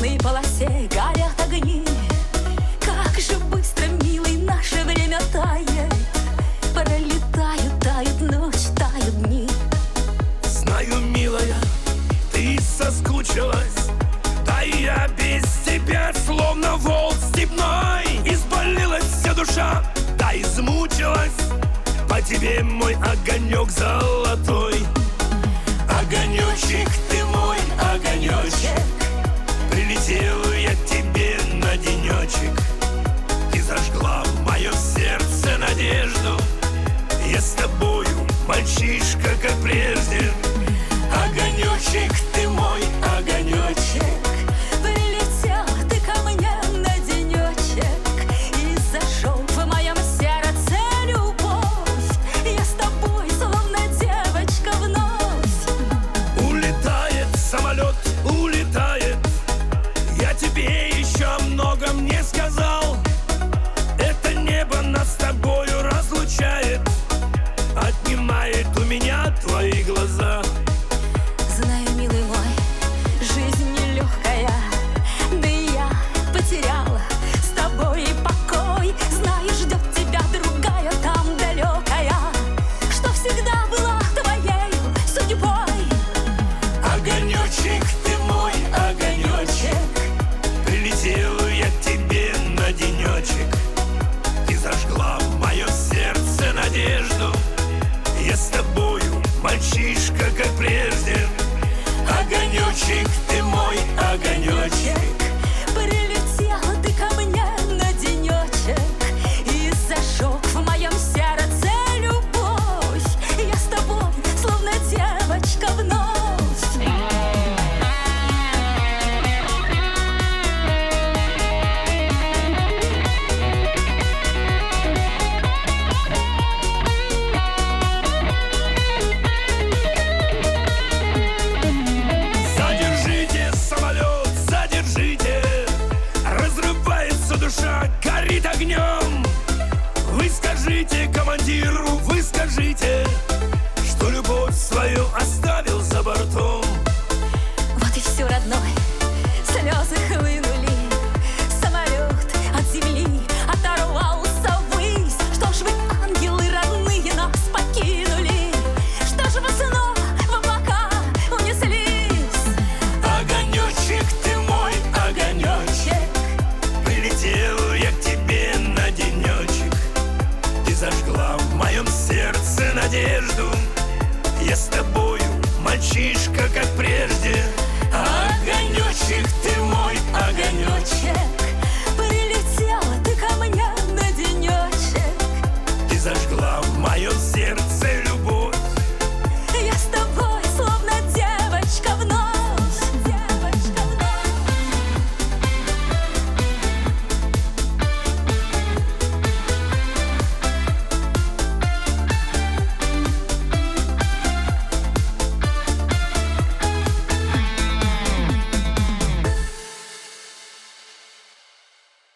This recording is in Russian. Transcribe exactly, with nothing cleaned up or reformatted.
взлетной полосе горят огни. Как же быстро, милый, наше время тает. Пролетают, тают ночь, тают дни. Знаю, милая, ты соскучилась. Да и я без тебя словно волк степной. Изболелась вся душа, да измучилась. По тебе мой огонек золотой. Огонечек ты мой, огонечек. Прилетел я к тебе на денечек. Ты зажгла в моем сердце надежду. Я с тобою, мальчишка, как прежде. Огонечек ты мой, огонечек. Прилетел ты ко мне на денечек и зажег в моем сердце любовь. Я с тобой, словно девочка, вновь. Улетает самолет, улетает. Я тебе еще о многом не сказал. Это небо нас с тобою разлучает. Отнимает у меня твои глаза. Знаю, милый мой, жизнь нелегкая, да и я потеряла с тобой покой. Знаешь, ждет тебя другая там далекая, что всегда была твоей судьбой. Огонечек ты мой, огонечек. Прилетел я к тебе на денечек. Ты зажгла в моем сердце надежду. Я с тобою, мальчишка, как прежде. Огонечек ты мой, огонечек. Прилетел ты ко мне на денечек и зажег в моем сердце любовь. Я с тобой, словно девочка, вновь. Душа горит огнем. Вы скажите командиру, вы скажите, что любовь свою оставил за бортом. Вот и все, родной, слезы хлынули. Самолет от земли оторвался ввысь. Что ж вы, ангелы родные, нас покинули? Что ж вы снова в облака унеслись? Огонечек ты мой, огонечек. Прилетел я к тебе на денечек. Ты зажгла в моем сердце надежду. Я с тобою, мальчишка,